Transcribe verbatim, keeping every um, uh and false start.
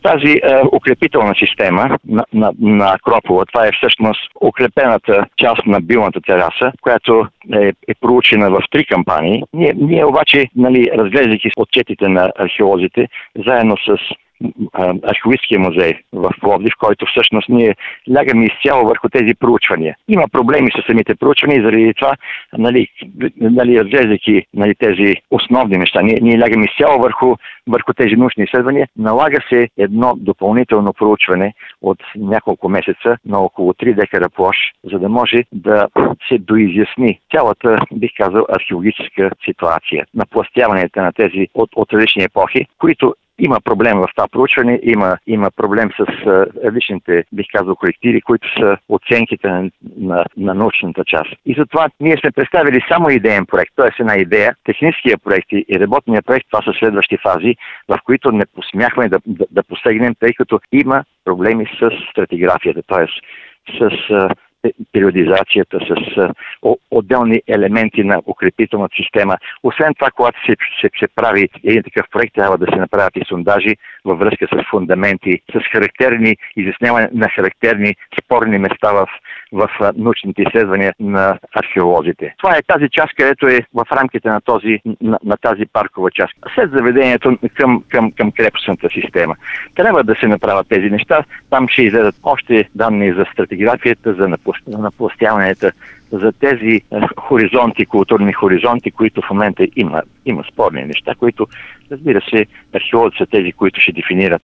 Тази е, укрепителна система на, на, на Акропола, това е всъщност укрепената част на билната тераса, която е, е проучена в три кампании. Ние, ние обаче, нали, разглеждайки отчетите на археолозите, заедно с Археологическия музей в Пловдив, в който всъщност ние лягаме изцяло върху тези проучвания. Има проблеми с самите проучвания и заради това, нали, нали, разглеждайки, нали, тези основни неща, ние, ние лягаме изцяло върху, върху тези научни изследвания. Налага се едно допълнително проучване от няколко месеца на около три декара площ, за да може да се доизясни цялата, бих казал, археологическа ситуация, напластяването на тези от, от различни епохи, които има проблем в това проучване, има, има проблем с а, различните, бих казал, колективи, които са оценките на, на, на научната част. И затова ние сме представили само идеен проект, т.е. една идея. Техническия проект и работния проект, това са следващи фази, в които не посмяхме да, да, да посегнем, тъй като има проблеми с стратиграфията, т.е. с а, периодизацията, с а, о, отделни елементи на укрепителната система. Освен това, когато се, се, се прави един такъв проект, трябва да се направят и сондажи във връзка с фундаменти, с характерни, изясняване на характерни спорни места в, в а, научните изследвания на археолозите. Това е тази част, където е в рамките на, този, на, на тази паркова част. След заведението към, към, към крепостната система. Трябва да се направят тези неща. Там ще излезат още данни за стратиграфията, за напластяването, за тези хоризонти, културни хоризонти, които в момента има, има спорни неща, които, разбира се, археолози са тези, които ще дефинират